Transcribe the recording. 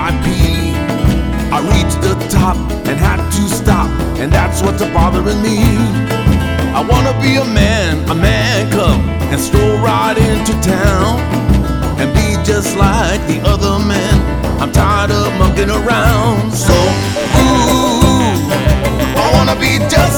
VIP. I reached the top and had to stop, and that's what's bothering me. I wanna be a man cub, and stroll right into town and be just like the other men. I'm tired of monkeying around, so ooh, I wanna be just